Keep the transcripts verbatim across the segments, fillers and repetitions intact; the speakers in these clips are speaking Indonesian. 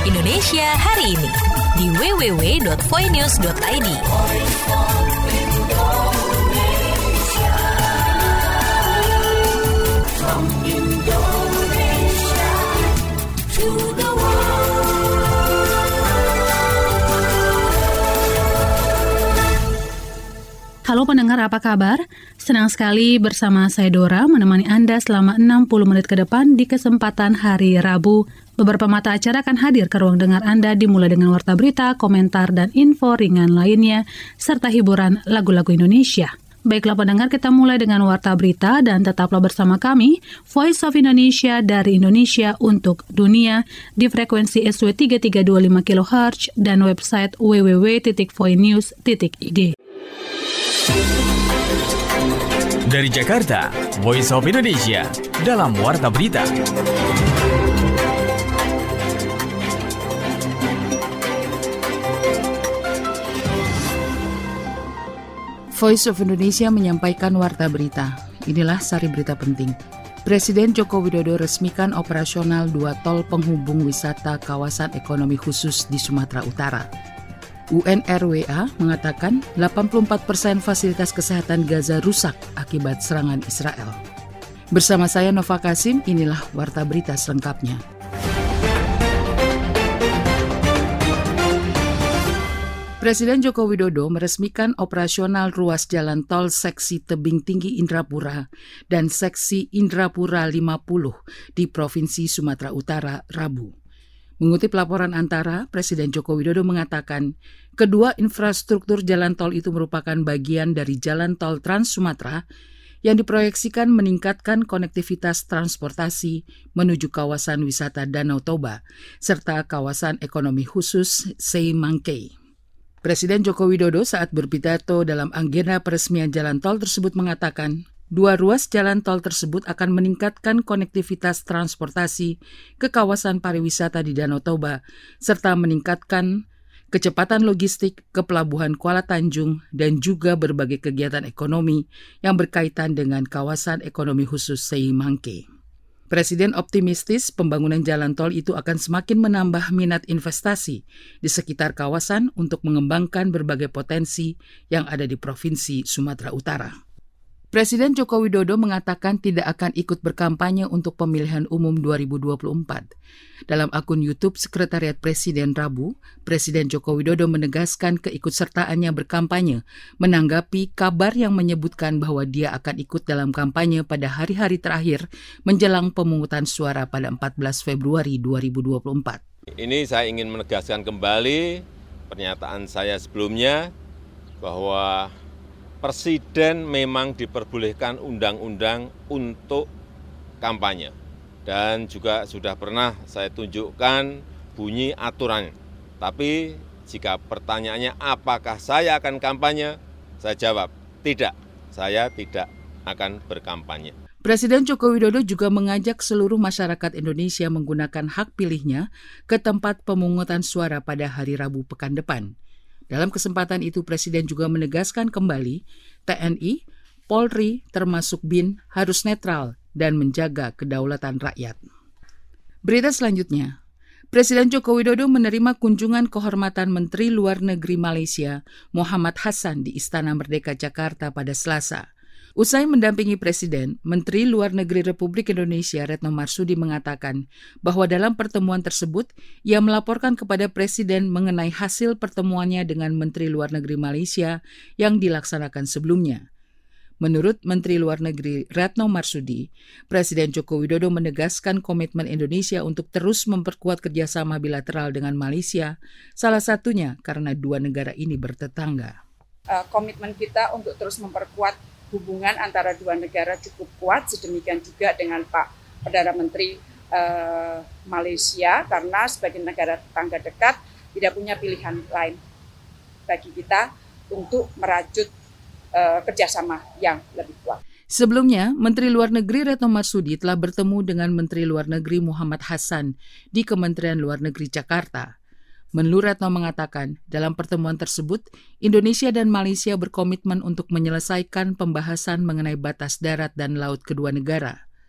Indonesia hari ini di w w w dot voinews dot i d. From Indonesia to the Halo pendengar, apa kabar? Senang sekali bersama saya Dora menemani Anda selama enam puluh menit ke depan di kesempatan hari Rabu. Beberapa mata acara akan hadir ke ruang dengar Anda dimulai dengan warta berita, komentar, dan info ringan lainnya, serta hiburan lagu-lagu Indonesia. Baiklah pendengar, kita mulai dengan warta berita dan tetaplah bersama kami, Voice of Indonesia dari Indonesia untuk dunia di frekuensi S W tiga tiga dua lima kilohertz dan website w w w titik voinews titik i d. Dari Jakarta, Voice of Indonesia dalam Warta Berita. Voice of Indonesia menyampaikan Warta Berita. Inilah sari berita penting. Presiden Joko Widodo resmikan operasional dua tol penghubung wisata kawasan ekonomi khusus di Sumatera Utara. U N R W A mengatakan delapan puluh empat persen fasilitas kesehatan Gaza rusak akibat serangan Israel. Bersama saya Nova Kasim, inilah Warta Berita selengkapnya. Presiden Joko Widodo meresmikan operasional ruas jalan tol seksi Tebing Tinggi Indrapura dan seksi Indrapura lima puluh di Provinsi Sumatera Utara Rabu. Mengutip laporan Antara, Presiden Joko Widodo mengatakan, kedua infrastruktur jalan tol itu merupakan bagian dari jalan tol Trans Sumatera yang diproyeksikan meningkatkan konektivitas transportasi menuju kawasan wisata Danau Toba serta kawasan ekonomi khusus Seimangkei. Presiden Joko Widodo saat berpidato dalam agenda peresmian jalan tol tersebut mengatakan, dua ruas jalan tol tersebut akan meningkatkan konektivitas transportasi ke kawasan pariwisata di Danau Toba, serta meningkatkan kecepatan logistik ke Pelabuhan Kuala Tanjung dan juga berbagai kegiatan ekonomi yang berkaitan dengan kawasan ekonomi khusus Seimangkei. Presiden optimistis pembangunan jalan tol itu akan semakin menambah minat investasi di sekitar kawasan untuk mengembangkan berbagai potensi yang ada di Provinsi Sumatera Utara. Presiden Joko Widodo mengatakan tidak akan ikut berkampanye untuk pemilihan umum dua ribu dua puluh empat. Dalam akun YouTube Sekretariat Presiden Rabu, Presiden Joko Widodo menegaskan keikutsertaannya berkampanye, menanggapi kabar yang menyebutkan bahwa dia akan ikut dalam kampanye pada hari-hari terakhir menjelang pemungutan suara pada empat belas Februari dua ribu dua puluh empat. Ini saya ingin menegaskan kembali pernyataan saya sebelumnya bahwa Presiden memang diperbolehkan undang-undang untuk kampanye. Dan juga sudah pernah saya tunjukkan bunyi aturannya. Tapi jika pertanyaannya apakah saya akan kampanye, saya jawab tidak, saya tidak akan berkampanye. Presiden Joko Widodo juga mengajak seluruh masyarakat Indonesia menggunakan hak pilihnya ke tempat pemungutan suara pada hari Rabu pekan depan. Dalam kesempatan itu, Presiden juga menegaskan kembali T N I, Polri, termasuk B I N harus netral dan menjaga kedaulatan rakyat. Berita selanjutnya, Presiden Joko Widodo menerima kunjungan kehormatan Menteri Luar Negeri Malaysia, Muhammad Hassan di Istana Merdeka Jakarta pada Selasa. Usai mendampingi Presiden, Menteri Luar Negeri Republik Indonesia Retno Marsudi mengatakan bahwa dalam pertemuan tersebut, ia melaporkan kepada Presiden mengenai hasil pertemuannya dengan Menteri Luar Negeri Malaysia yang dilaksanakan sebelumnya. Menurut Menteri Luar Negeri Retno Marsudi, Presiden Joko Widodo menegaskan komitmen Indonesia untuk terus memperkuat kerjasama bilateral dengan Malaysia, salah satunya karena dua negara ini bertetangga. Uh, komitmen kita untuk terus memperkuat hubungan antara dua negara cukup kuat, sedemikian juga dengan Pak Perdana Menteri uh, Malaysia, karena sebagai negara tetangga dekat tidak punya pilihan lain bagi kita untuk merajut uh, kerjasama yang lebih kuat. Sebelumnya, Menteri Luar Negeri Retno Marsudi telah bertemu dengan Menteri Luar Negeri Muhammad Hassan di Kementerian Luar Negeri Jakarta. Menlu Retno mengatakan, dalam pertemuan tersebut, Indonesia dan Malaysia berkomitmen untuk menyelesaikan pembahasan mengenai batas darat dan laut kedua negara.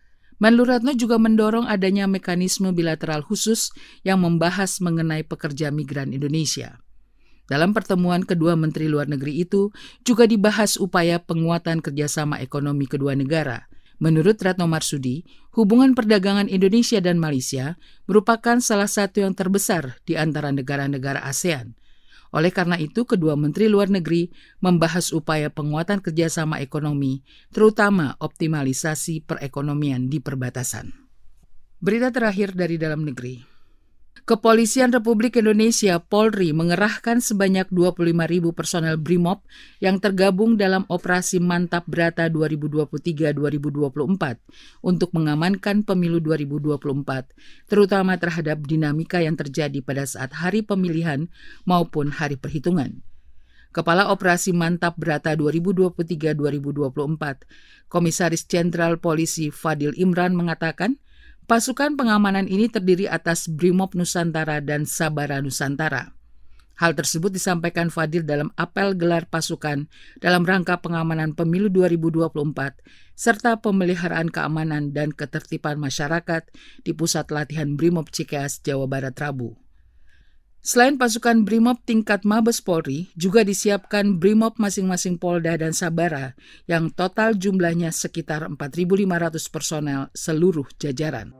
Menlu Retno juga mendorong adanya mekanisme bilateral khusus yang membahas mengenai pekerja migran Indonesia. Dalam pertemuan kedua Menteri Luar Negeri itu juga dibahas upaya penguatan kerjasama ekonomi kedua negara. Menurut Retno Marsudi, hubungan perdagangan Indonesia dan Malaysia merupakan salah satu yang terbesar di antara negara-negara ASEAN. Oleh karena itu, kedua Menteri Luar Negeri membahas upaya penguatan kerjasama ekonomi, terutama optimalisasi perekonomian di perbatasan. Berita terakhir dari dalam negeri. Kepolisian Republik Indonesia Polri mengerahkan sebanyak dua puluh lima ribu personel BRIMOB yang tergabung dalam Operasi Mantap Brata dua ribu dua puluh tiga dua ribu dua puluh empat untuk mengamankan pemilu dua ribu dua puluh empat, terutama terhadap dinamika yang terjadi pada saat hari pemilihan maupun hari perhitungan. Kepala Operasi Mantap Brata dua ribu dua puluh tiga dua ribu dua puluh empat, Komisaris Jenderal Polisi Fadil Imran mengatakan, pasukan pengamanan ini terdiri atas BRIMOB Nusantara dan Sabara Nusantara. Hal tersebut disampaikan Fadil dalam apel gelar pasukan dalam rangka pengamanan pemilu dua ribu dua puluh empat serta pemeliharaan keamanan dan ketertiban masyarakat di Pusat Latihan BRIMOB Cikeas, Jawa Barat, Rabu. Selain pasukan BRIMOB tingkat Mabes Polri, juga disiapkan BRIMOB masing-masing Polda dan Sabara yang total jumlahnya sekitar empat ribu lima ratus personel seluruh jajaran.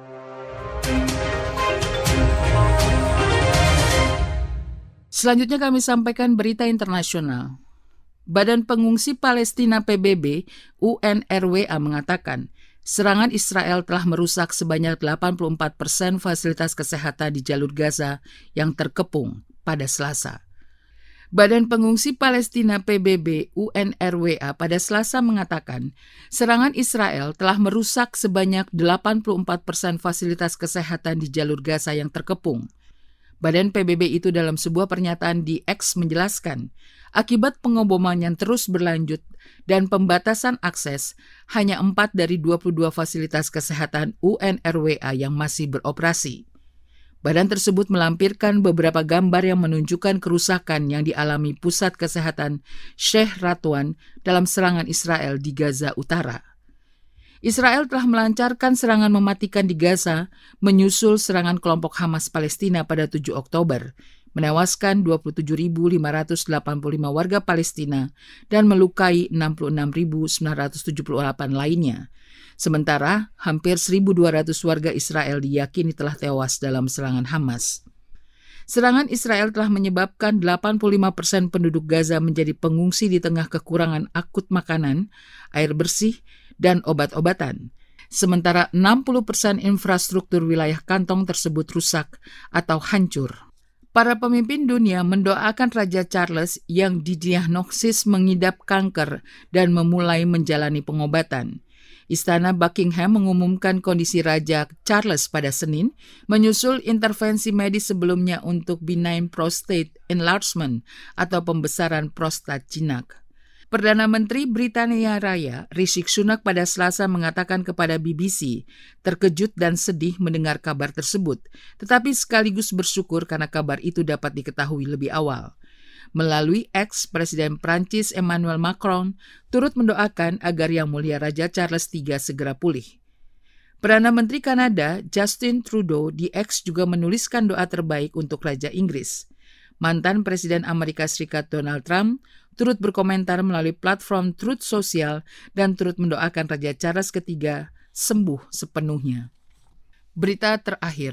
Selanjutnya kami sampaikan berita internasional. Badan Pengungsi Palestina P B B U N R W A mengatakan, serangan Israel telah merusak sebanyak delapan puluh empat persen fasilitas kesehatan di jalur Gaza yang terkepung pada Selasa. Badan Pengungsi Palestina P B B U N R W A pada Selasa mengatakan, serangan Israel telah merusak sebanyak delapan puluh empat persen fasilitas kesehatan di jalur Gaza yang terkepung. Badan P B B itu dalam sebuah pernyataan di X menjelaskan, akibat pengeboman yang terus berlanjut dan pembatasan akses, hanya empat dari dua puluh dua fasilitas kesehatan U N R W A yang masih beroperasi. Badan tersebut melampirkan beberapa gambar yang menunjukkan kerusakan yang dialami Pusat Kesehatan Sheikh Radwan dalam serangan Israel di Gaza Utara. Israel telah melancarkan serangan mematikan di Gaza menyusul serangan kelompok Hamas Palestina pada tujuh Oktober, menewaskan dua puluh tujuh ribu lima ratus delapan puluh lima warga Palestina dan melukai enam puluh enam ribu sembilan ratus tujuh puluh delapan lainnya. Sementara, hampir seribu dua ratus warga Israel diyakini telah tewas dalam serangan Hamas. Serangan Israel telah menyebabkan delapan puluh lima persen penduduk Gaza menjadi pengungsi di tengah kekurangan akut makanan, air bersih, dan obat-obatan. Sementara enam puluh persen infrastruktur wilayah kantong tersebut rusak atau hancur. Para pemimpin dunia mendoakan Raja Charles yang didiagnosis mengidap kanker dan memulai menjalani pengobatan. Istana Buckingham mengumumkan kondisi Raja Charles pada Senin, menyusul intervensi medis sebelumnya untuk benign prostate enlargement atau pembesaran prostat jinak. Perdana Menteri Britania Raya, Rishi Sunak pada Selasa mengatakan kepada B B C, terkejut dan sedih mendengar kabar tersebut, tetapi sekaligus bersyukur karena kabar itu dapat diketahui lebih awal. Melalui X, Presiden Prancis Emmanuel Macron turut mendoakan agar Yang Mulia Raja Charles tiga segera pulih. Perdana Menteri Kanada Justin Trudeau di X juga menuliskan doa terbaik untuk Raja Inggris. Mantan Presiden Amerika Serikat Donald Trump turut berkomentar melalui platform Truth Social dan turut mendoakan Raja Charles ketiga sembuh sepenuhnya. Berita terakhir.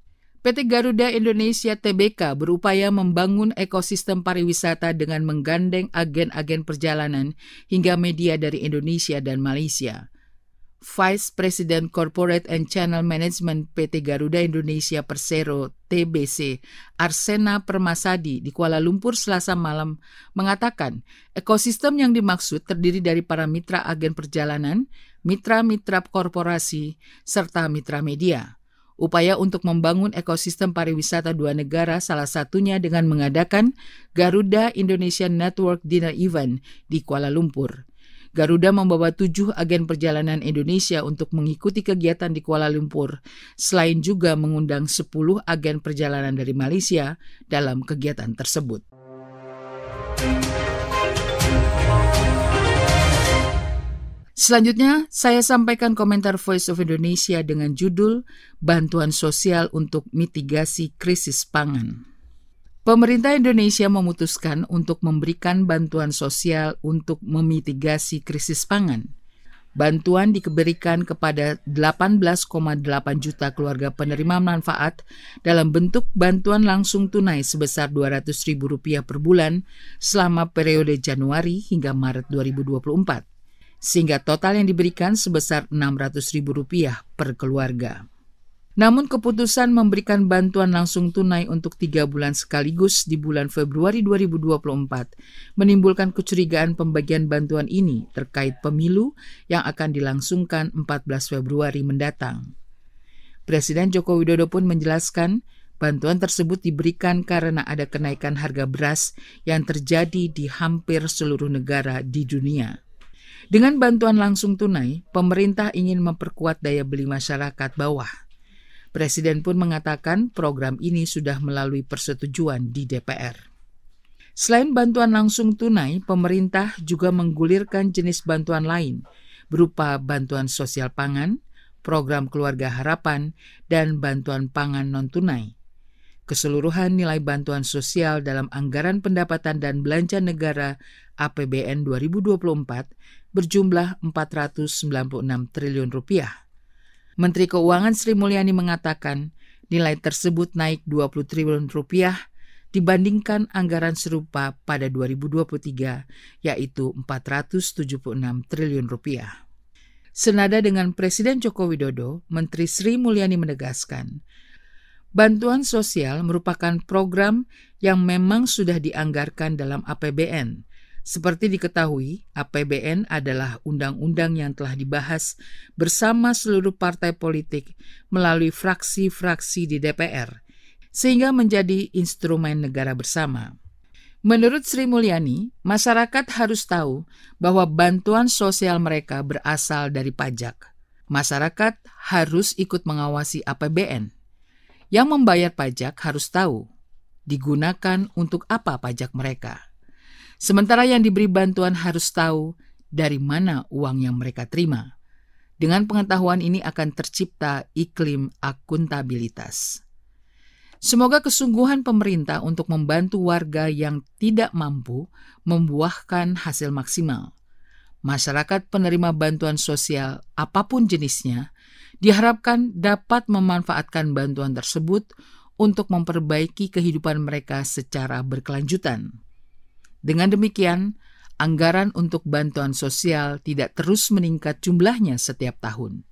P T Garuda Indonesia T B K berupaya membangun ekosistem pariwisata dengan menggandeng agen-agen perjalanan hingga media dari Indonesia dan Malaysia. Vice President Corporate and Channel Management P T Garuda Indonesia Persero T B C, Arsena Permasadi di Kuala Lumpur Selasa malam mengatakan ekosistem yang dimaksud terdiri dari para mitra agen perjalanan, mitra-mitra korporasi, serta mitra media. Upaya untuk membangun ekosistem pariwisata dua negara salah satunya dengan mengadakan Garuda Indonesia Network Dinner Event di Kuala Lumpur. Garuda membawa tujuh agen perjalanan Indonesia untuk mengikuti kegiatan di Kuala Lumpur, selain juga mengundang sepuluh agen perjalanan dari Malaysia dalam kegiatan tersebut. Selanjutnya, saya sampaikan komentar Voice of Indonesia dengan judul Bantuan Sosial untuk Mitigasi Krisis Pangan. Pemerintah Indonesia memutuskan untuk memberikan bantuan sosial untuk memitigasi krisis pangan. Bantuan diberikan kepada delapan belas koma delapan juta keluarga penerima manfaat dalam bentuk bantuan langsung tunai sebesar dua ratus ribu rupiah per bulan selama periode Januari hingga Maret dua ribu dua puluh empat, sehingga total yang diberikan sebesar enam ratus ribu rupiah per keluarga. Namun keputusan memberikan bantuan langsung tunai untuk tiga bulan sekaligus di bulan Februari dua ribu dua puluh empat menimbulkan kecurigaan pembagian bantuan ini terkait pemilu yang akan dilangsungkan empat belas Februari mendatang. Presiden Joko Widodo pun menjelaskan bantuan tersebut diberikan karena ada kenaikan harga beras yang terjadi di hampir seluruh negara di dunia. Dengan bantuan langsung tunai, pemerintah ingin memperkuat daya beli masyarakat bawah. Presiden pun mengatakan program ini sudah melalui persetujuan di D P R. Selain bantuan langsung tunai, pemerintah juga menggulirkan jenis bantuan lain berupa bantuan sosial pangan, program keluarga harapan, dan bantuan pangan non-tunai. Keseluruhan nilai bantuan sosial dalam anggaran pendapatan dan belanja negara A P B N dua ribu dua puluh empat berjumlah empat ratus sembilan puluh enam triliun rupiah. Menteri Keuangan Sri Mulyani mengatakan nilai tersebut naik dua puluh triliun rupiah dibandingkan anggaran serupa pada dua ribu dua puluh tiga, yaitu empat ratus tujuh puluh enam triliun rupiah. Senada dengan Presiden Joko Widodo, Menteri Sri Mulyani menegaskan, bantuan sosial merupakan program yang memang sudah dianggarkan dalam A P B N. Seperti diketahui, A P B N adalah undang-undang yang telah dibahas bersama seluruh partai politik melalui fraksi-fraksi di D P R, sehingga menjadi instrumen negara bersama. Menurut Sri Mulyani, masyarakat harus tahu bahwa bantuan sosial mereka berasal dari pajak. Masyarakat harus ikut mengawasi A P B N. Yang membayar pajak harus tahu digunakan untuk apa pajak mereka. Sementara yang diberi bantuan harus tahu dari mana uang yang mereka terima. Dengan pengetahuan ini akan tercipta iklim akuntabilitas. Semoga kesungguhan pemerintah untuk membantu warga yang tidak mampu membuahkan hasil maksimal. Masyarakat penerima bantuan sosial apapun jenisnya diharapkan dapat memanfaatkan bantuan tersebut untuk memperbaiki kehidupan mereka secara berkelanjutan. Dengan demikian, anggaran untuk bantuan sosial tidak terus meningkat jumlahnya setiap tahun.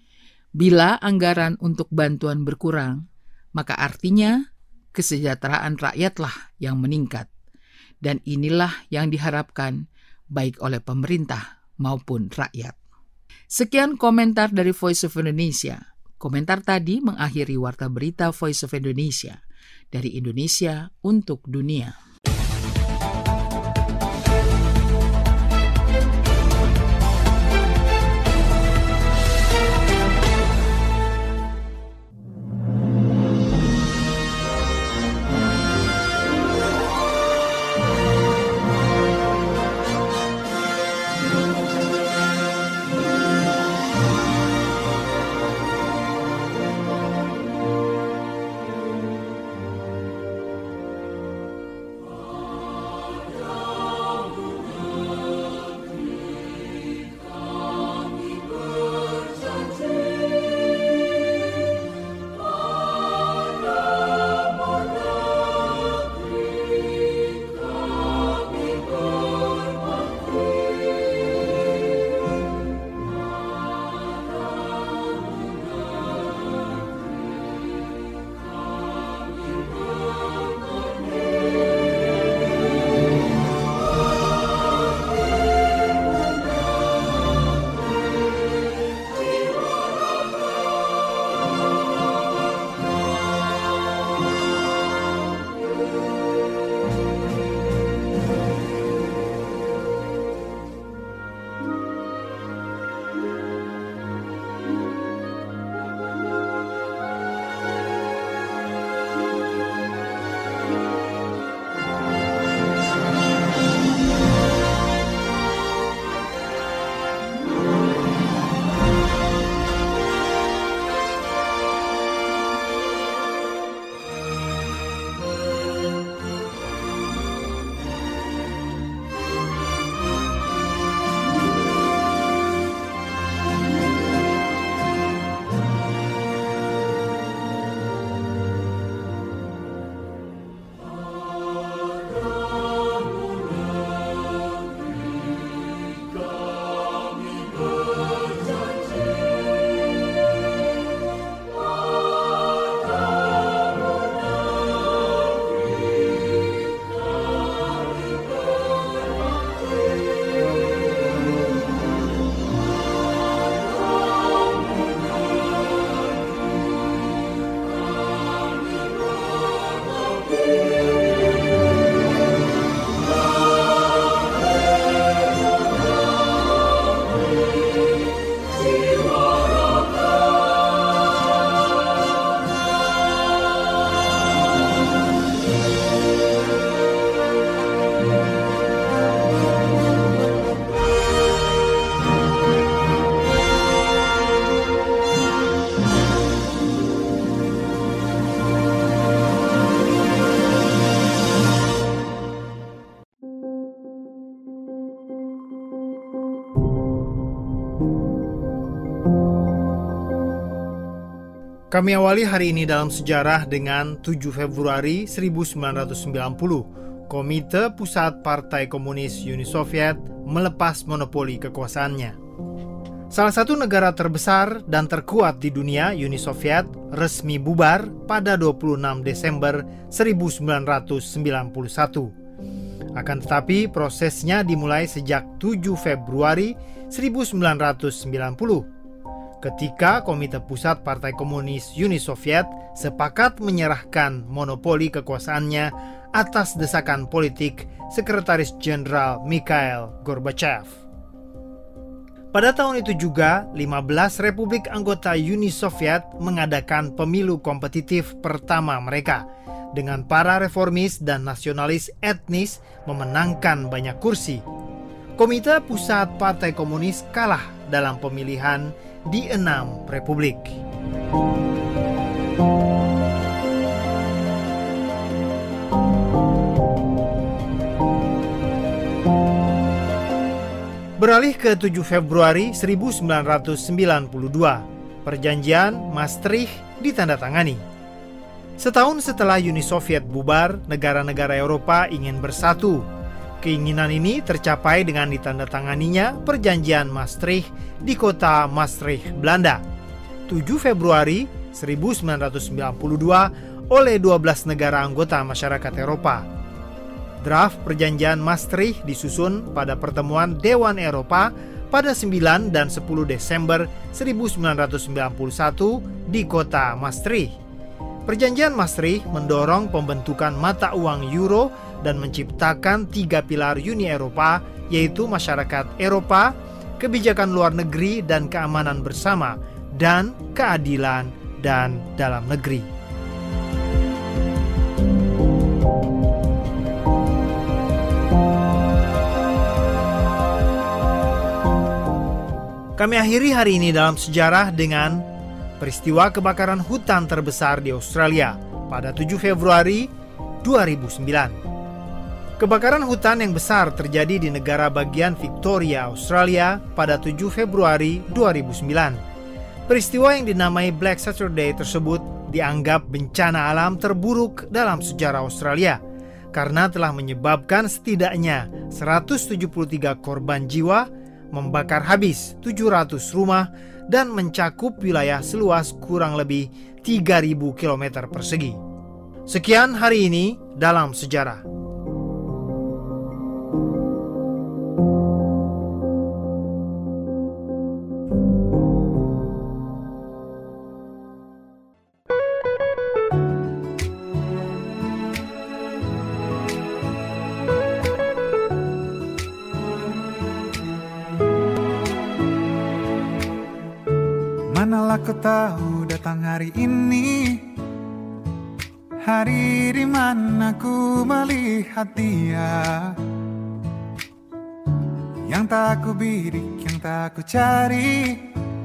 Bila anggaran untuk bantuan berkurang, maka artinya kesejahteraan rakyatlah yang meningkat. Dan inilah yang diharapkan baik oleh pemerintah maupun rakyat. Sekian komentar dari Voice of Indonesia. Komentar tadi mengakhiri Warta Berita Voice of Indonesia. Dari Indonesia untuk dunia. Kami awali hari ini dalam sejarah dengan tujuh Februari seribu sembilan ratus sembilan puluh. Komite Pusat Partai Komunis Uni Soviet melepas monopoli kekuasaannya. Salah satu negara terbesar dan terkuat di dunia, Uni Soviet, resmi bubar pada dua puluh enam Desember seribu sembilan ratus sembilan puluh satu. Akan tetapi prosesnya dimulai sejak tujuh Februari seribu sembilan ratus sembilan puluh. Ketika Komite Pusat Partai Komunis Uni Soviet sepakat menyerahkan monopoli kekuasaannya atas desakan politik Sekretaris Jenderal Mikhail Gorbachev. Pada tahun itu juga, lima belas republik anggota Uni Soviet mengadakan pemilu kompetitif pertama mereka, dengan para reformis dan nasionalis etnis memenangkan banyak kursi. Komite Pusat Partai Komunis kalah dalam pemilihan di enam republik. Beralih ke tujuh Februari seribu sembilan ratus sembilan puluh dua, Perjanjian Maastricht ditandatangani. Setahun setelah Uni Soviet bubar, negara-negara Eropa ingin bersatu. Keinginan ini tercapai dengan ditandatanganinya Perjanjian Maastricht di kota Maastricht, Belanda, tujuh Februari seribu sembilan ratus sembilan puluh dua oleh dua belas negara anggota masyarakat Eropa. Draft Perjanjian Maastricht disusun pada pertemuan Dewan Eropa pada sembilan dan sepuluh Desember seribu sembilan ratus sembilan puluh satu di kota Maastricht. Perjanjian Maastricht mendorong pembentukan mata uang euro dan menciptakan tiga pilar Uni Eropa, yaitu masyarakat Eropa, kebijakan luar negeri dan keamanan bersama, dan keadilan dan dalam negeri. Kami akhiri hari ini dalam sejarah dengan peristiwa kebakaran hutan terbesar di Australia pada tujuh Februari dua ribu sembilan. Kebakaran hutan yang besar terjadi di negara bagian Victoria, Australia pada tujuh Februari dua ribu sembilan. Peristiwa yang dinamai Black Saturday tersebut dianggap bencana alam terburuk dalam sejarah Australia karena telah menyebabkan setidaknya seratus tujuh puluh tiga korban jiwa, membakar habis tujuh ratus rumah, dan mencakup wilayah seluas kurang lebih tiga ribu kilometer persegi. Sekian hari ini dalam sejarah. Manalah kau tahu datang hari ini, hari di mana ku melihat dia, yang tak ku bidik, yang tak ku cari.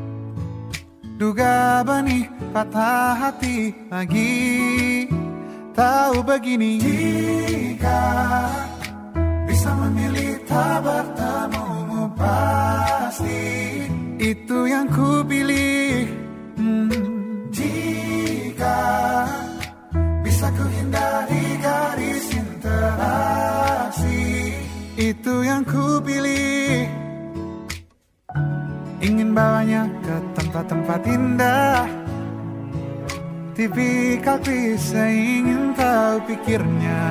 Duga benih patah hati lagi. Tahu begini, jika bisa memilih tak bertemu pasti itu yang ku pilih. hmm. Jika bisa ku hindari garis interaksi, itu yang ku pilih. Ingin bawanya ke tempat-tempat indah, tipikal klise ingin tahu pikirnya.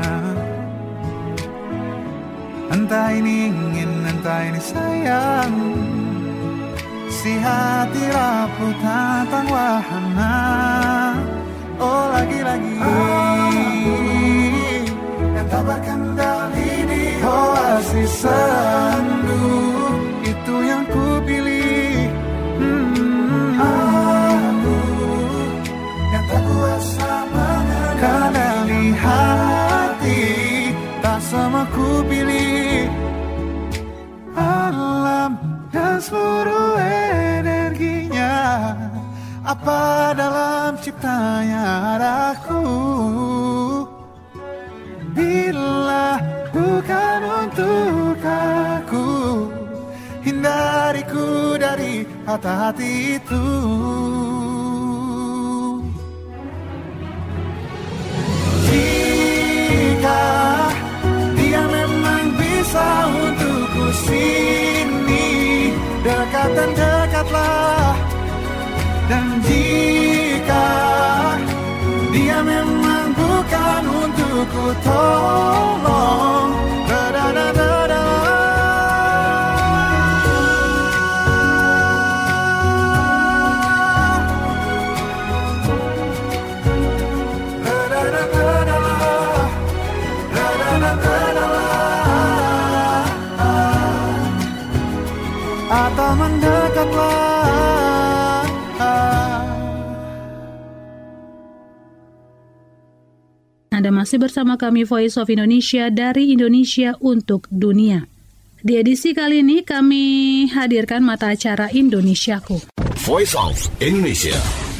Entah ini ingin, entah ini sayang, si hati rapuh tantang wahana. Oh lagi-lagi aku yang tak berkendali di oasis sendu, itu yang ku pilih. hmm. Aku yang tak kuasa mengendali hati, tak sama ku pilih. Alam dan seluruh energinya, apa dalam ciptanya adaku. Bila bukan untuk aku, hindariku dari patah hati itu. Dekatan dekatlah. Dan jika dia memang bukan untukku, tolong da-da-da-da-da. Atau mendekatlah. Anda masih bersama kami Voice of Indonesia dari Indonesia untuk Dunia. Di edisi kali ini kami hadirkan mata acara Indonesiaku. Voice of Indonesia.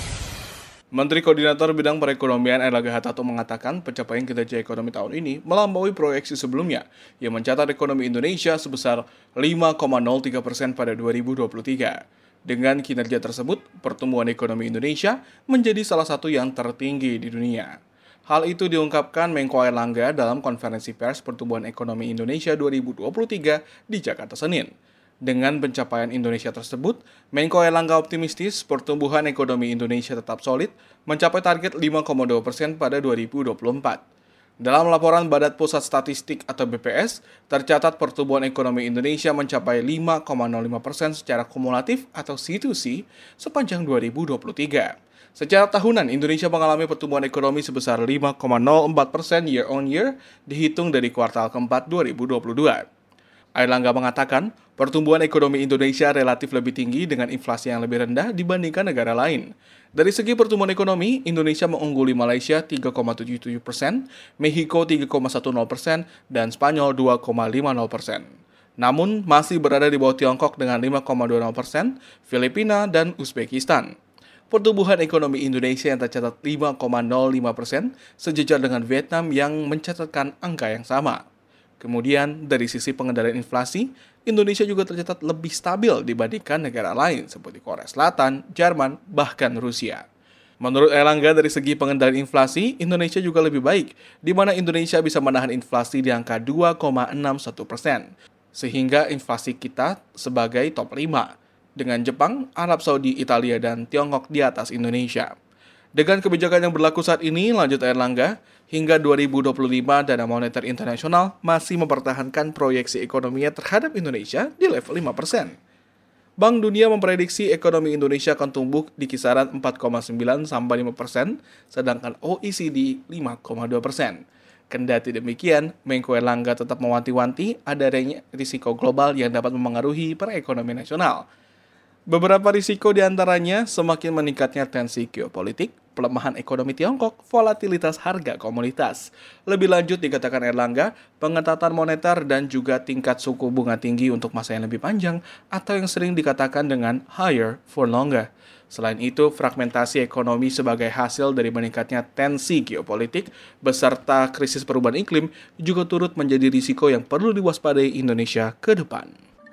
Menteri Koordinator Bidang Perekonomian Erlangga Hartarto mengatakan pencapaian kinerja ekonomi tahun ini melampaui proyeksi sebelumnya yang mencatat ekonomi Indonesia sebesar lima koma nol tiga persen pada dua ribu dua puluh tiga. Dengan kinerja tersebut, pertumbuhan ekonomi Indonesia menjadi salah satu yang tertinggi di dunia. Hal itu diungkapkan Menko Airlangga dalam konferensi pers pertumbuhan ekonomi Indonesia dua ribu dua puluh tiga di Jakarta Senin. Dengan pencapaian Indonesia tersebut, Menko Airlangga optimistis pertumbuhan ekonomi Indonesia tetap solid mencapai target lima koma dua persen pada dua ribu dua puluh empat. Dalam laporan Badan Pusat Statistik atau B P S, tercatat pertumbuhan ekonomi Indonesia mencapai lima koma nol lima persen secara kumulatif atau C to C sepanjang dua ribu dua puluh tiga. Secara tahunan, Indonesia mengalami pertumbuhan ekonomi sebesar lima koma nol empat persen year on year dihitung dari kuartal keempat dua ribu dua puluh dua. Airlangga mengatakan, pertumbuhan ekonomi Indonesia relatif lebih tinggi dengan inflasi yang lebih rendah dibandingkan negara lain. Dari segi pertumbuhan ekonomi, Indonesia mengungguli Malaysia tiga koma tujuh tujuh persen, Meksiko tiga koma satu nol persen, dan Spanyol dua koma lima nol persen. Namun, masih berada di bawah Tiongkok dengan lima koma dua nol persen, Filipina, dan Uzbekistan. Pertumbuhan ekonomi Indonesia yang tercatat lima koma nol lima persen sejajar dengan Vietnam yang mencatatkan angka yang sama. Kemudian, dari sisi pengendalian inflasi, Indonesia juga tercatat lebih stabil dibandingkan negara lain seperti Korea Selatan, Jerman, bahkan Rusia. Menurut Airlangga, dari segi pengendalian inflasi, Indonesia juga lebih baik, di mana Indonesia bisa menahan inflasi di angka dua koma enam satu persen, sehingga inflasi kita sebagai top lima. Dengan Jepang, Arab Saudi, Italia, dan Tiongkok di atas Indonesia. Dengan kebijakan yang berlaku saat ini, lanjut Airlangga, hingga dua ribu dua puluh lima Dana Moneter Internasional masih mempertahankan proyeksi ekonominya terhadap Indonesia di level lima persen. Bank Dunia memprediksi ekonomi Indonesia akan tumbuh di kisaran empat koma sembilan sampai lima persen, sedangkan O E C D lima koma dua persen. Kendati demikian, Menko Airlangga tetap mewanti-wanti adanya risiko global yang dapat memengaruhi perekonomian nasional. Beberapa risiko diantaranya semakin meningkatnya tensi geopolitik, pelemahan ekonomi Tiongkok, volatilitas harga komoditas. Lebih lanjut dikatakan Airlangga, pengetatan moneter dan juga tingkat suku bunga tinggi untuk masa yang lebih panjang atau yang sering dikatakan dengan higher for longer. Selain itu, fragmentasi ekonomi sebagai hasil dari meningkatnya tensi geopolitik beserta krisis perubahan iklim juga turut menjadi risiko yang perlu diwaspadai Indonesia ke depan.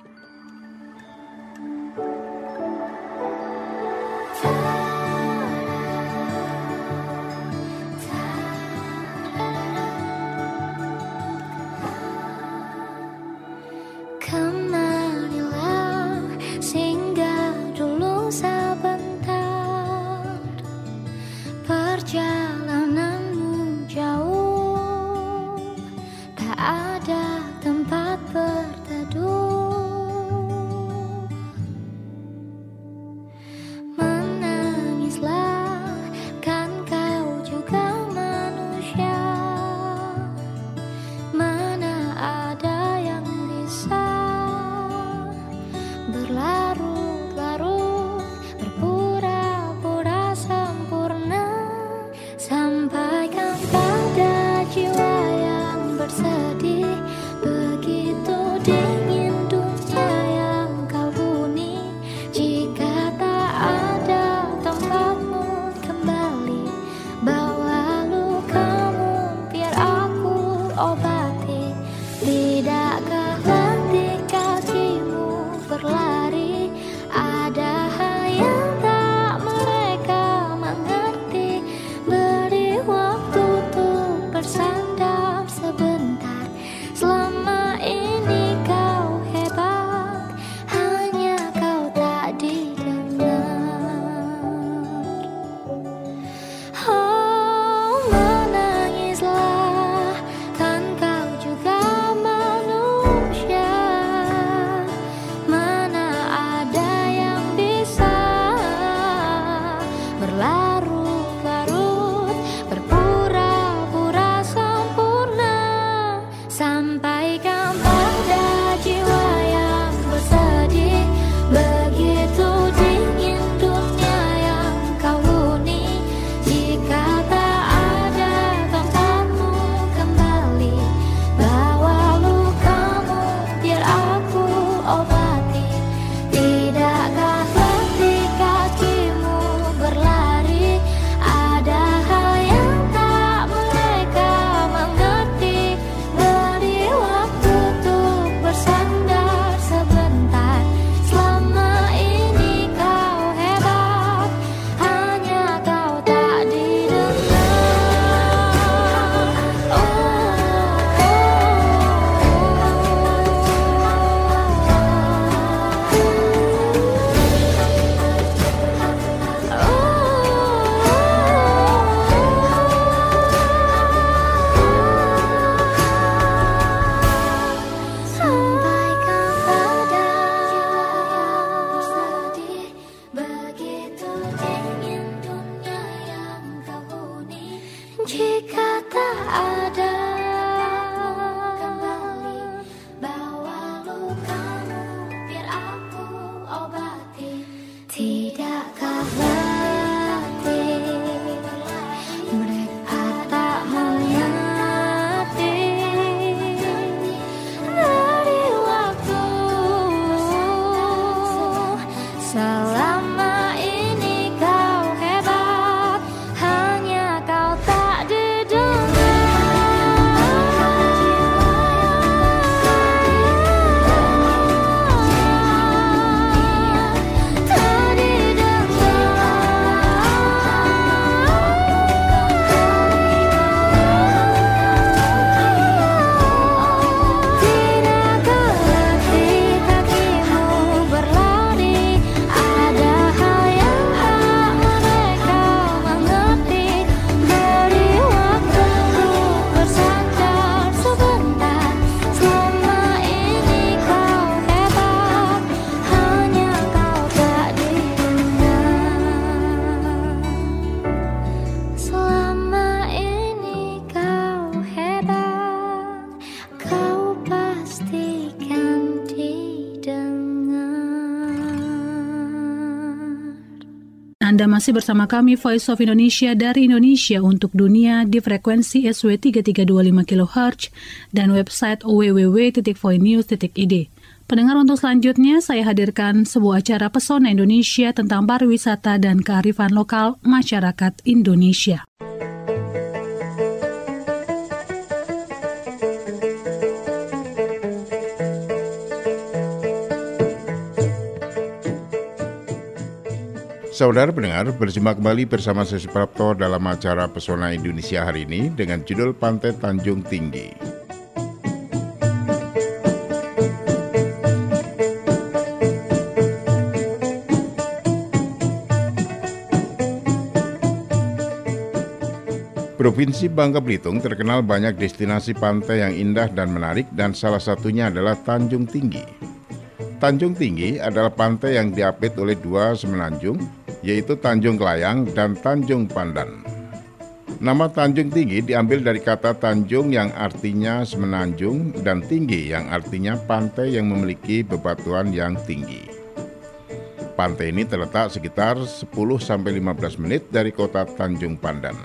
Perjalananmu jauh, tak ada tempat berteduh. jika tak ada kembali, bawa lukamu biar aku obati. Tidakkah letih mereka tak mengerti dari waktu selama ini kau hebat, hanya kau tak didengar. Tak Tidakkah letih kakimu berlari, ada hal yang tak mereka mengerti. Beri waktu bersandar sebentar, selama ini kau hebat, hanya kau tak didengar. Selama ini kau hebat, kau pastikan didengar. Anda masih bersama kami Voice of Indonesia dari Indonesia untuk dunia di frekuensi S W tiga tiga dua lima kilohertz dan website w w w titik voinews titik i d. Pendengar, untuk selanjutnya saya hadirkan sebuah acara Pesona Indonesia tentang pariwisata dan kearifan lokal masyarakat Indonesia. Saudara pendengar, berjumpa kembali bersama saya Suprapto dalam acara Pesona Indonesia hari ini dengan judul Pantai Tanjung Tinggi. Provinsi Bangka Belitung terkenal banyak destinasi pantai yang indah dan menarik, dan salah satunya adalah Tanjung Tinggi. Tanjung Tinggi adalah pantai yang diapit oleh dua semenanjung, yaitu Tanjung Kelayang dan Tanjung Pandan. Nama Tanjung Tinggi diambil dari kata tanjung yang artinya semenanjung dan tinggi yang artinya pantai yang memiliki bebatuan yang tinggi. Pantai ini terletak sekitar sepuluh sampai lima belas menit dari kota Tanjung Pandan.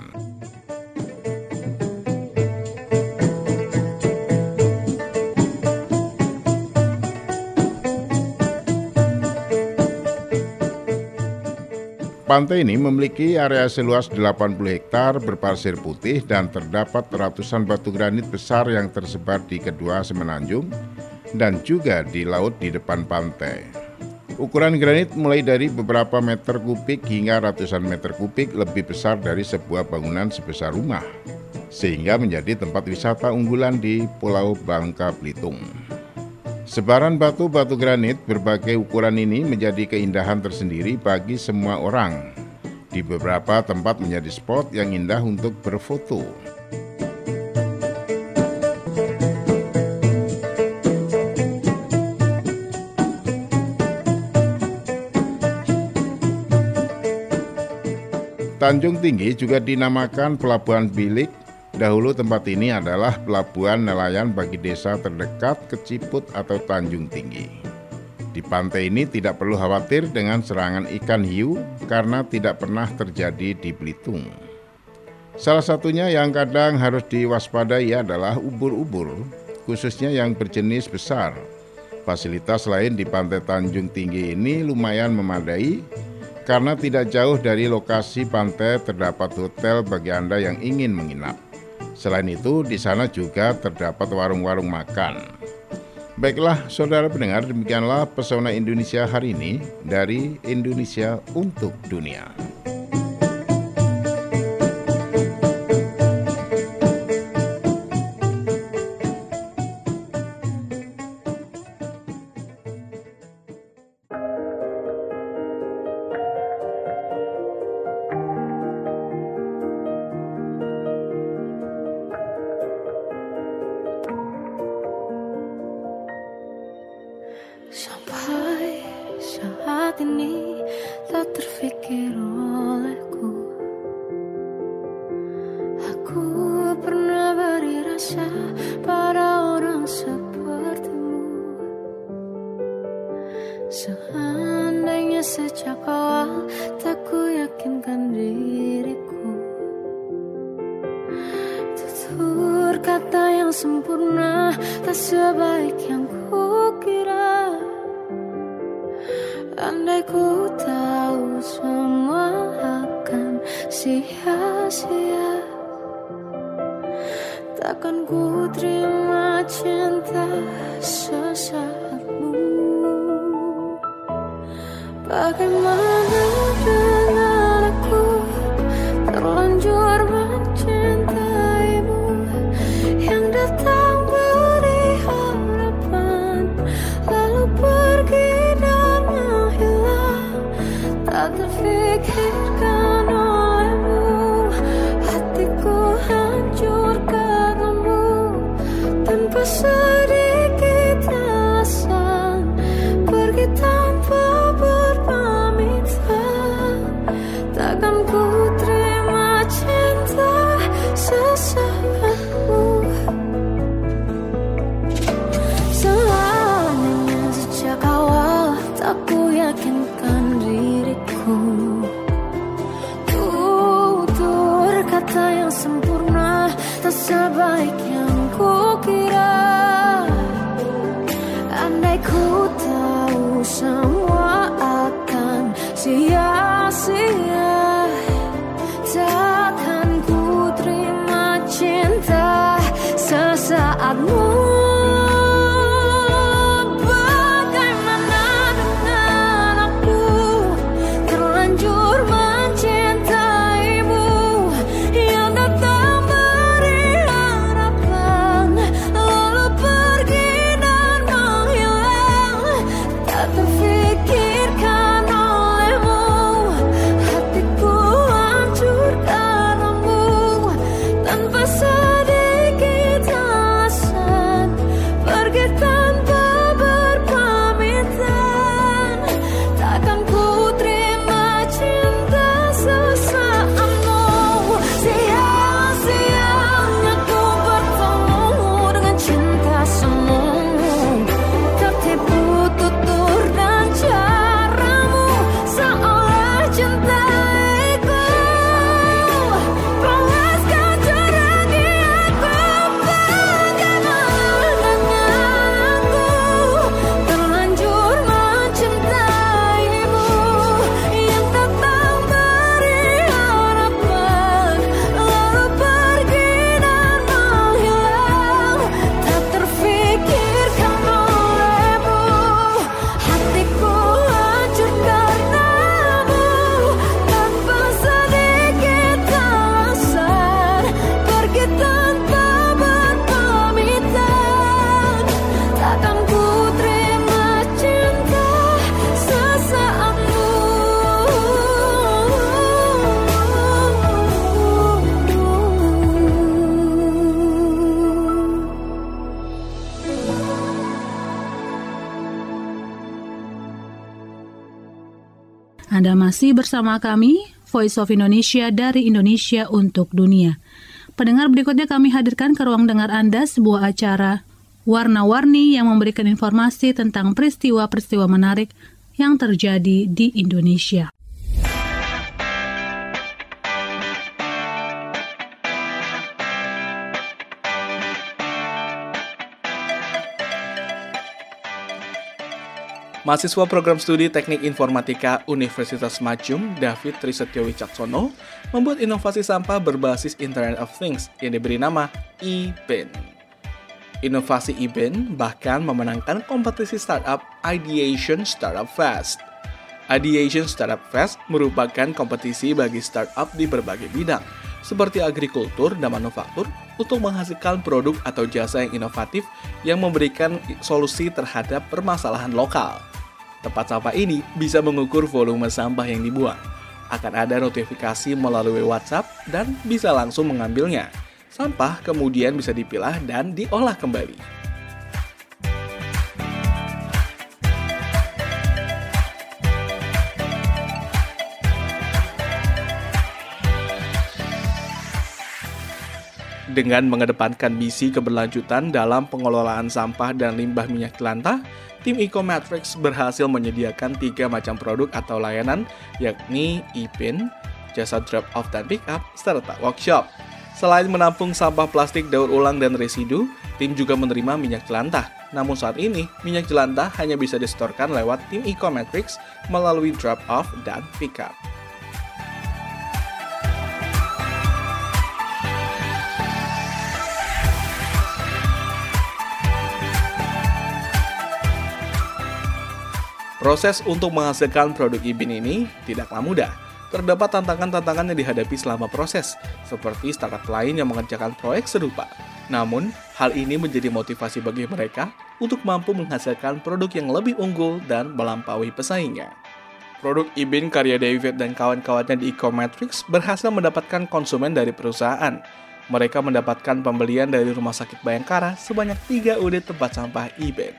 Pantai ini memiliki area seluas delapan puluh hektar berpasir putih dan terdapat ratusan batu granit besar yang tersebar di kedua semenanjung dan juga di laut di depan pantai. Ukuran granit mulai dari beberapa meter kubik hingga ratusan meter kubik lebih besar dari sebuah bangunan sebesar rumah, sehingga menjadi tempat wisata unggulan di Pulau Bangka Belitung. Sebaran batu-batu granit berbagai ukuran ini menjadi keindahan tersendiri bagi semua orang. Di beberapa tempat menjadi spot yang indah untuk berfoto. Tanjung Tinggi juga dinamakan Pelabuhan Bilik. Dahulu tempat ini adalah pelabuhan nelayan bagi desa terdekat Keciput atau Tanjung Tinggi. Di pantai ini tidak perlu khawatir dengan serangan ikan hiu karena tidak pernah terjadi di Belitung. Salah satunya yang kadang harus diwaspadai adalah ubur-ubur, khususnya yang berjenis besar. Fasilitas lain di pantai Tanjung Tinggi ini lumayan memadai karena tidak jauh dari lokasi pantai terdapat hotel bagi Anda yang ingin menginap. Selain itu, di sana juga terdapat warung-warung makan. Baiklah, saudara pendengar, demikianlah Pesona Indonesia hari ini dari Indonesia untuk Dunia. Sampai saat ini tak terfikir olehku, aku biasa pada orang sepertimu. Seandainya sejak awal tak ku yakinkan diriku, tutur kata yang sempurna tak sebaik yang ku kira. Andai ku tahu semua akan sia-sia, takkan ku terima cinta sesaatmu. Bagaimana dengan aku terlanjur mencintaimu, yang datang beri harapan lalu pergi dan menghilang, tak terfikirkan olehmu. Hatiku hancur karenamu, tanpa sedikit alasan, pergi tanpa berpamitan. Takkan ku terima cinta sesaatmu. Seandainya sejak awal tak ku yakinkan diriku, tutur kata yang sempurna tak sebaik yang ku kira. Andai ku tahu semua akan sia-sia, takkan ku terima cinta sesaatmu. Bagaimana dengan aku terlanjur mencintaimu, yang datang beri harapan lalu pergi dan menghilang, tak terfikirkan olehmu. Hatiku hancur karenamu, tanpa sedikit alasan, pergi tanpa berpamitan. Takkan ku terima cinta sesaatmu. Sia-sianya ku bertemu dengan cinta semu, tertipu tutur dan caramu, seolah cintaiku panaskan cerahi aku. Bagaimana dengan aku terlanjur mencintaimu, yang datang beri harapan lalu pergi dan menghilang, tak terfikirkan olehmu. Hatiku hancur karenamu, tanpa sedikit alasan, pergi tanpa berpamitan. Takkan ku terima cinta sesaatmu. Anda masih bersama kami, Voice of Indonesia dari Indonesia untuk Dunia. Pendengar, berikutnya kami hadirkan ke ruang dengar Anda sebuah acara warna-warni yang memberikan informasi tentang peristiwa-peristiwa menarik yang terjadi di Indonesia. Mahasiswa Program Studi Teknik Informatika Universitas Majum, David Trisetyo Wicaksono, membuat inovasi sampah berbasis Internet of Things yang diberi nama e-bin. Inovasi e-bin bahkan memenangkan kompetisi startup Ideation Startup Fest. Ideation Startup Fest merupakan kompetisi bagi startup di berbagai bidang, seperti agrikultur dan manufaktur, untuk menghasilkan produk atau jasa yang inovatif yang memberikan solusi terhadap permasalahan lokal. Tempat sampah ini bisa mengukur volume sampah yang dibuang. Akan ada notifikasi melalui WhatsApp dan bisa langsung mengambilnya. Sampah kemudian bisa dipilah dan diolah kembali. Dengan mengedepankan misi keberlanjutan dalam pengelolaan sampah dan limbah minyak jelantah, tim Ecomatrix berhasil menyediakan tiga macam produk atau layanan, yakni e-bin, jasa drop-off dan pick-up, serta workshop. Selain menampung sampah plastik, daur ulang, dan residu, tim juga menerima minyak jelantah. Namun saat ini, minyak jelantah hanya bisa disetorkan lewat tim Ecomatrix melalui drop-off dan pick-up. Proses untuk menghasilkan produk e-bin ini tidaklah mudah. Terdapat tantangan-tantangan yang dihadapi selama proses, seperti startup lain yang mengerjakan proyek serupa. Namun, hal ini menjadi motivasi bagi mereka untuk mampu menghasilkan produk yang lebih unggul dan melampaui pesaingnya. Produk e-bin karya David dan kawan-kawannya di Ecomatrix berhasil mendapatkan konsumen dari perusahaan. Mereka mendapatkan pembelian dari Rumah Sakit Bayangkara sebanyak tiga unit tempat sampah e-bin.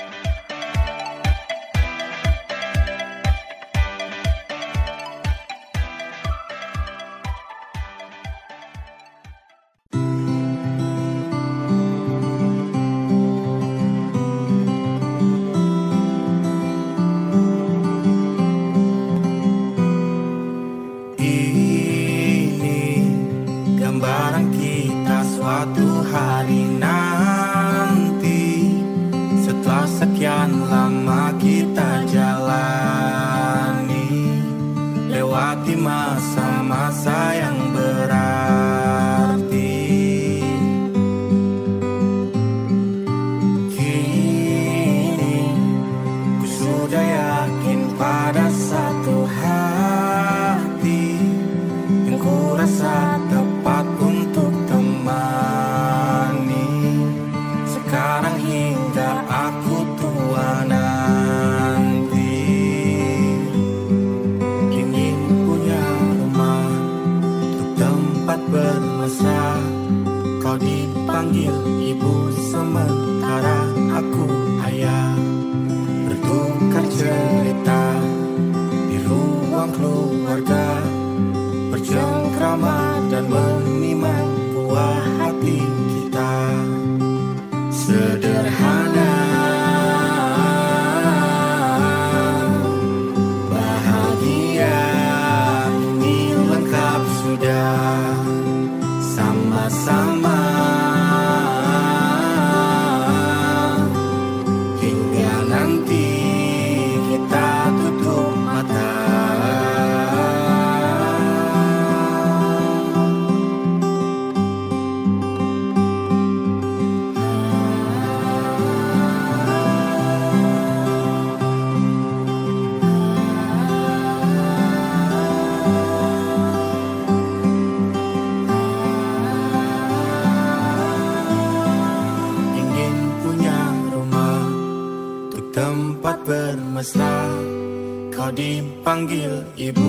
mesra. Kau dipanggil ibu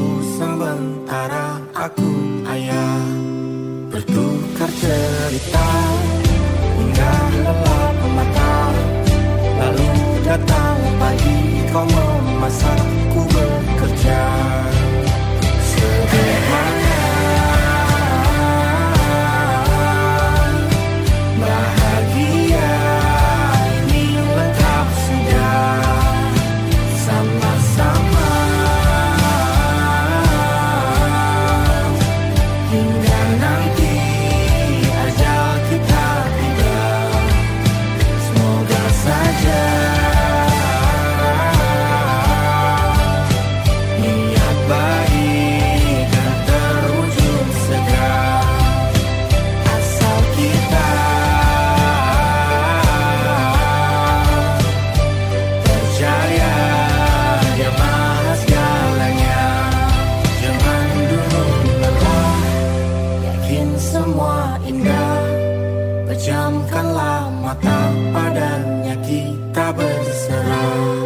sementara aku ayah. Bertukar cerita hingga lelap mata. Lalu datang pagi kau memasak, ku bekerja. Sederhana, bahagia, ini lengkap sudah. Sama-sama hingga nanti ajal kita tiba. Semoga saja niat baik dan terwujud segera. Asal kita percaya Dia Maha segalanya. Jangan dulu lelah, yakin semua indah. Pejamkanlah mata, padanya kita berserah.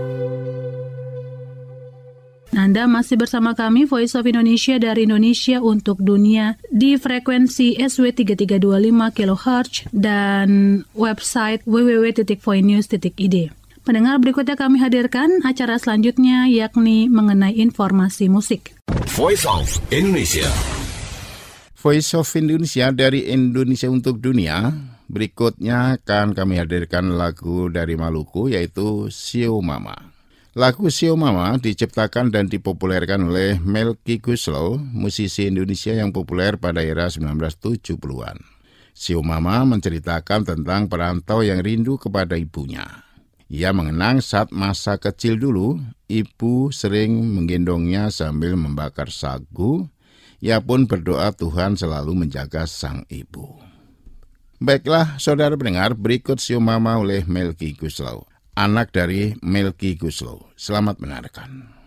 Anda masih bersama kami Voice of Indonesia dari Indonesia untuk dunia di frekuensi S W tiga tiga dua lima kilohertz dan website w w w titik voinews titik i d. Pendengar, berikutnya kami hadirkan acara selanjutnya yakni mengenai informasi musik. Voice of Indonesia. Voice of Indonesia dari Indonesia untuk Dunia. Berikutnya akan kami hadirkan lagu dari Maluku yaitu Sio Mama. Lagu Sio Mama diciptakan dan dipopulerkan oleh Melky Goeslaw, musisi Indonesia yang populer pada era sembilan belas tujuh puluhan. Sio Mama menceritakan tentang perantau yang rindu kepada ibunya. Ia mengenang saat masa kecil dulu, ibu sering menggendongnya sambil membakar sagu. Ia pun berdoa Tuhan selalu menjaga sang ibu. Baiklah, saudara pendengar, berikut Sio Mama oleh Melky Goeslaw, anak dari Melky Goeslaw. Selamat mendengarkan.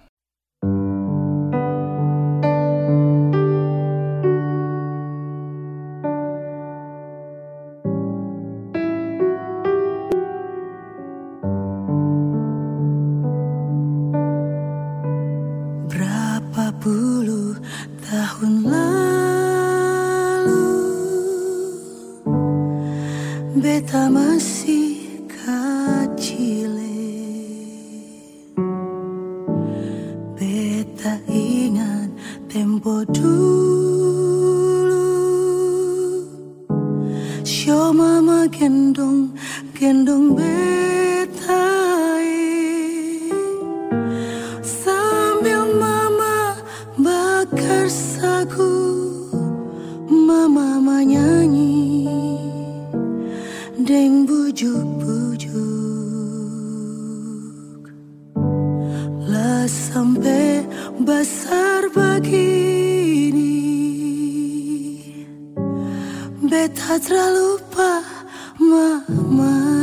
Berapa puluh tahun lalu beta masih kecil, beta ingat tempo dulu, sio mama gendong gendong beta sambil mama bakar sagu, mama menyanyi deng bujuk-bujuk. Lah sampai besar begini, beta terlupa mama.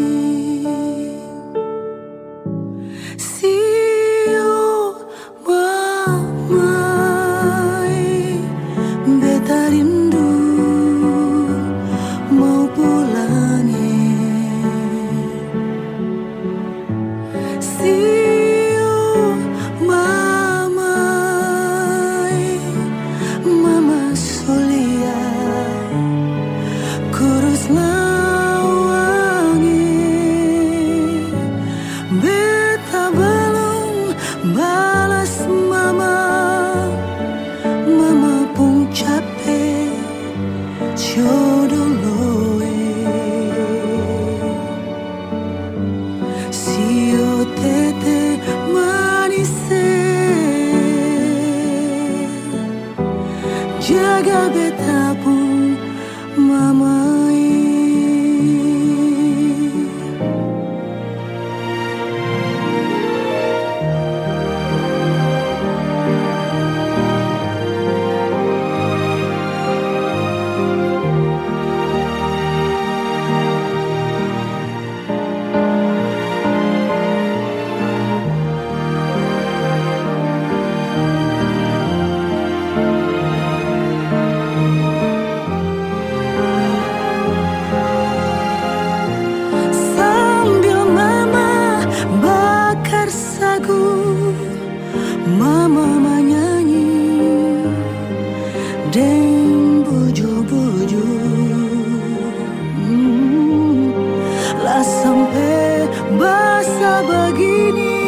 Sio mama, beta rindu mau pulang. Sio mama, mama Solia kurus lawangi, beta belum balas mama, mama pun capek jodoh sio tete manise, jaga beta pun mama. Sambil mama bakar sagu, mama menyanyi deng bujuk-bujuk. Hmm, lah sampai basah begini,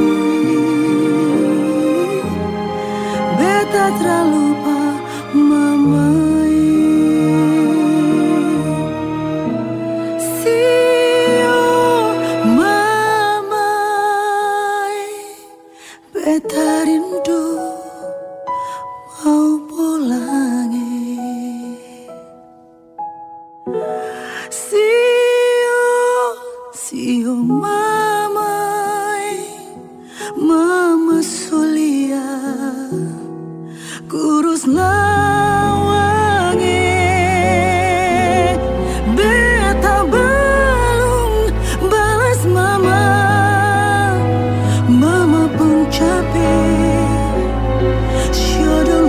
beta terlupa mama. Sio mama, beta rindu mau pulang. Sio, sio mama, mama Solia kurus lawangi, beta belum balas mama, mama pun capek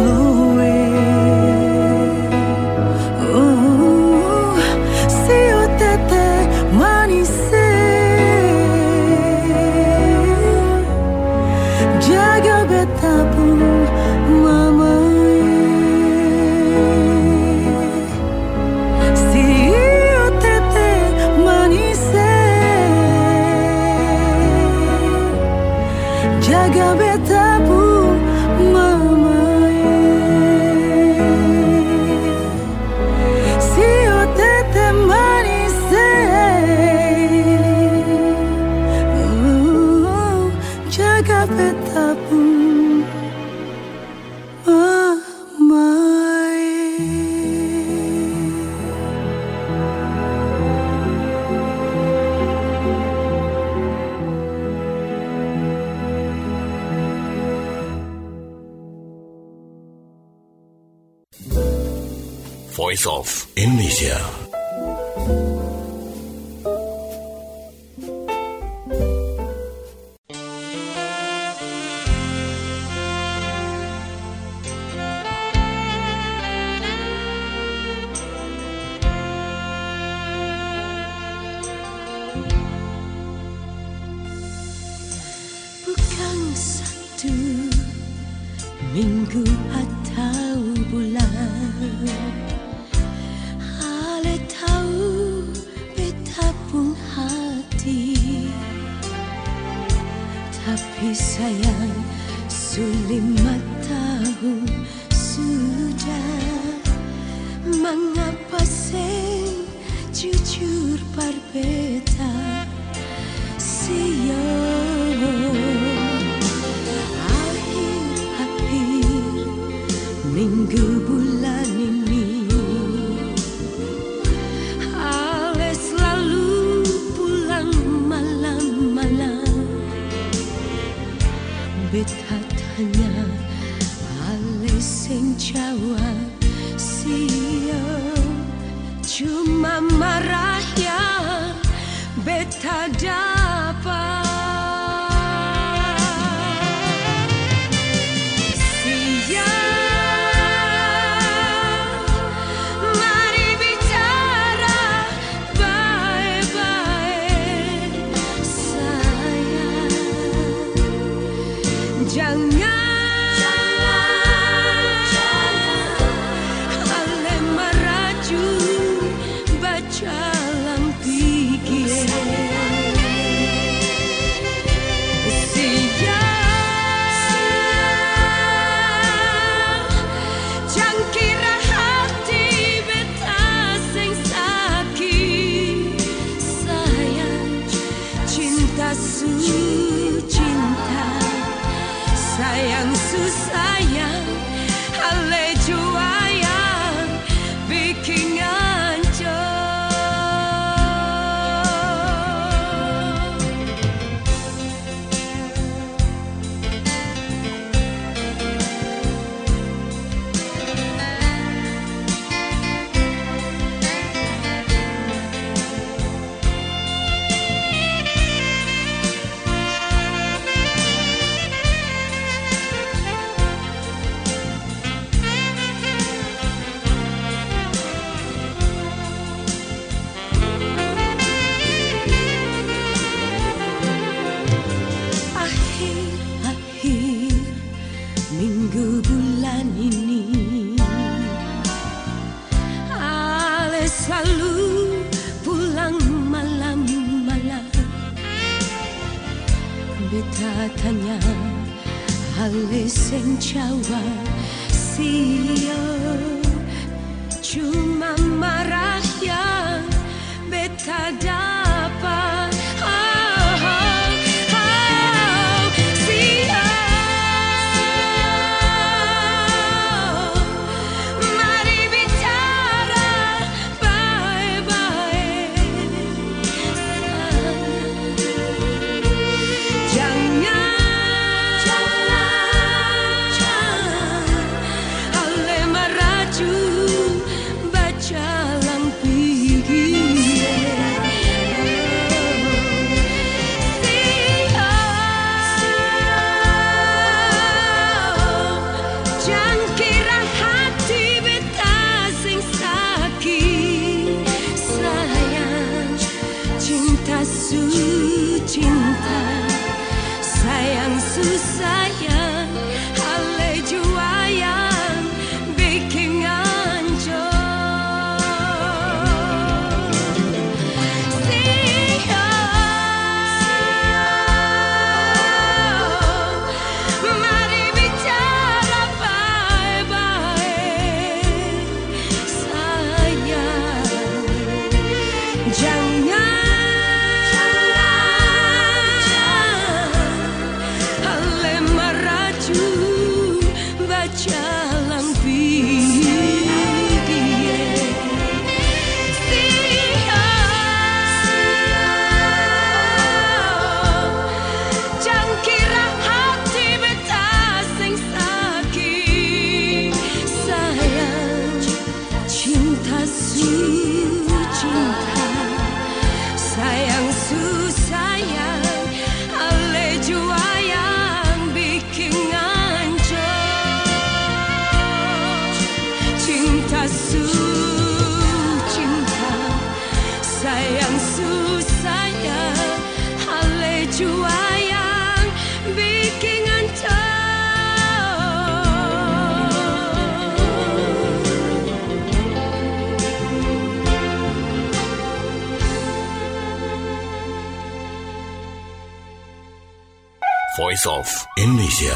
jodoh. Oh, sio Voice of Indonesia. Bukan satu minggu atau bulan, Ale tahu betapung hati, tapi sayang sulima tahun sudah. Mengapa sing jujur berbeda siang. Akhir-akhir minggu bulan ini, Ale selalu pulang malam-malam. Beta tanya, Ale sing jawab siang. Cuma marah ya beta dapat. Sayang susayang, ale juayang, bikin tanya, ale sing jawab sia. Cuma marah yang beta dapat. Oh, oh, oh, sia. Mari bicara baik-baik. Jangan cinta, sayang susayang, ale juayang, bikin anjor. Sia, mari bicara baik-baik, sayang, jangan. Jalan pikir sia, jangan kira hati beta sing sakit, sayang cinta. Voice of Indonesia.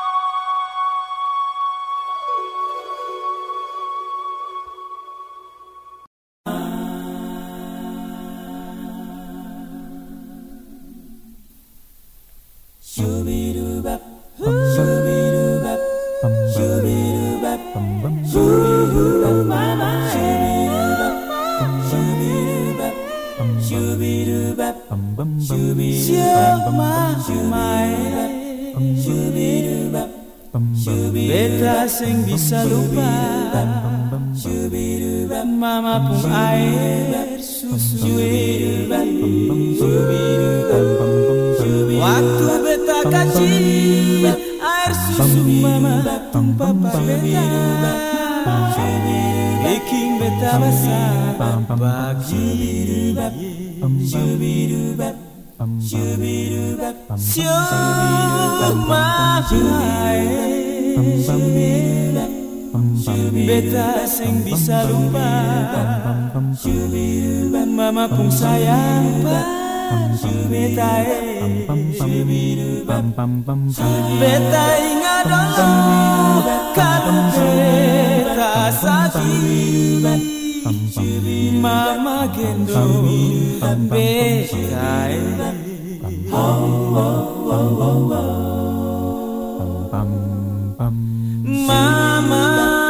Shoo-be-doo-bop, shoo-be-doo-bop, shoo-be-doo-bop, shoo-be-doo-bop, mama, shoo-be-doo-bop, shoo-be-doo-bop, shoo-be-doo-bop, shoo-be-doo-bop, shoo-be-doo-bop, beta sing bisa lupa, shoo-be-doo-bop, mama pun air susu, shoo-be-doo-bop, shoo-be-doo-bop. Waktu beta kecil, air susu mama tumpah beta, bikin beta basah pagi. Siapa beta sing bisa lupa, mama pun sayang beta beta ingat dulu kalau beta sakit, mama gendong beta. Mama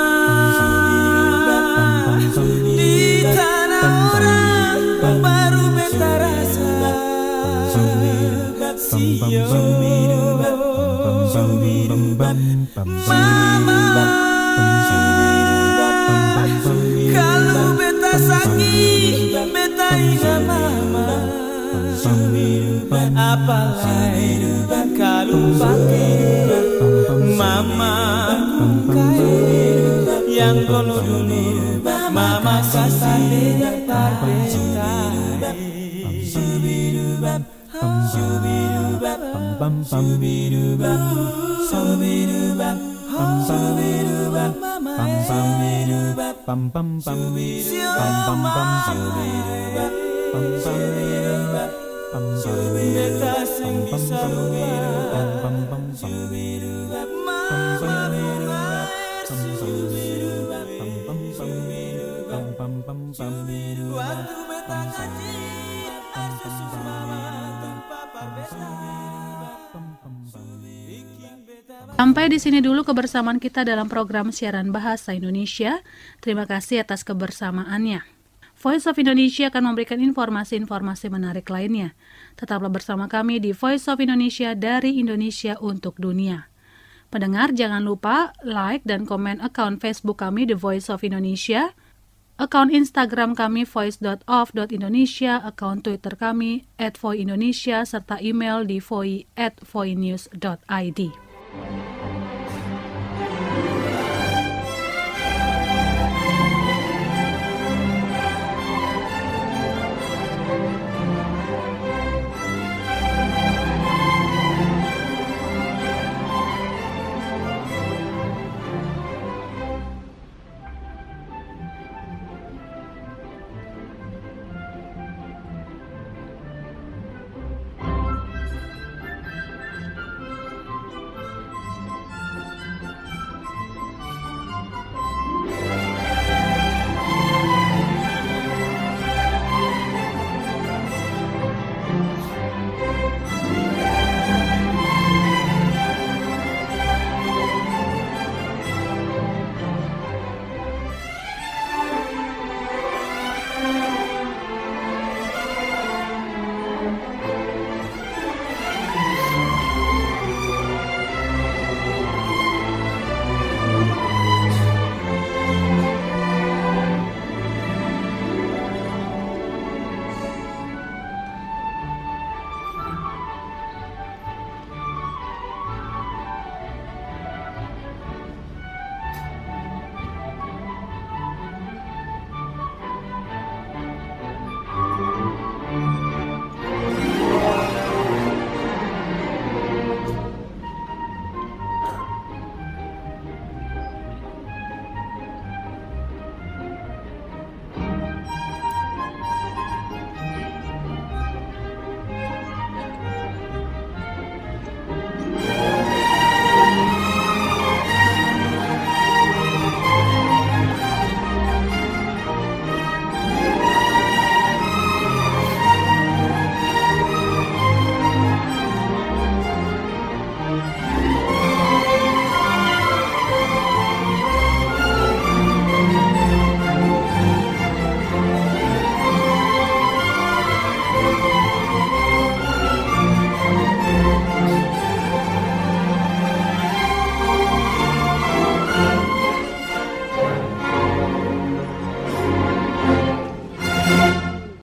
di tanah orang baru beta rasa. Mama, kalau beta sakit, beta ingat mama. Apalagi kalau pakai mama kaya yang dulu dulu mama kasih tar beta. Shoo-be-doo-bop, shoo-be-doo-bop, shoo-be-doo-bop, shoo-be-doo-bop, mama, shoo-be-doo-bop, shoo-be-doo-bop, shoo-be-doo-bop, beta sing bisa lupa, shoo-be-doo-bop, mama air shoo-be-doo-bop, shoo-be-doo-bop, waktu beta kecil, air susu mama. Sampai di sini dulu kebersamaan kita dalam program siaran Bahasa Indonesia. Terima kasih atas kebersamaannya. Voice of Indonesia akan memberikan informasi-informasi menarik lainnya. Tetaplah bersama kami di Voice of Indonesia dari Indonesia untuk dunia. Pendengar, jangan lupa like dan komen akun Facebook kami The Voice of Indonesia, akun Instagram kami voice dot of dot indonesia, akun Twitter kami at voindonesia, serta email di voi at voinews dot id.